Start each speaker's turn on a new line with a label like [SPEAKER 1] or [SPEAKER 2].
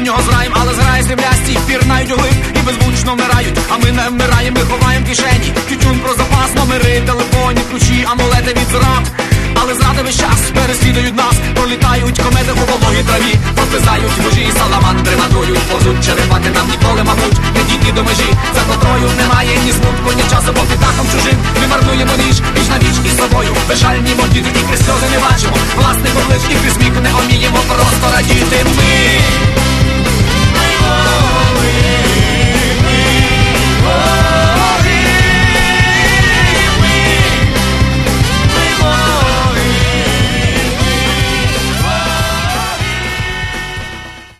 [SPEAKER 1] нього зраєм, але зграє сріблясті пірнають углиб і беззвучно вмирають. А ми не вмираємо, ми ховаємо в кишені тютюн про запас, номери, телефонні, ключі, амулети від зрад. Але зради весь час переслідують нас, пролітають комети у вологій траві, пропизають вужі, саламандри мандрують, повзуть черепати нам ніколи, мабуть, не дійти до межі. За котрою немає ні смутку, ні часу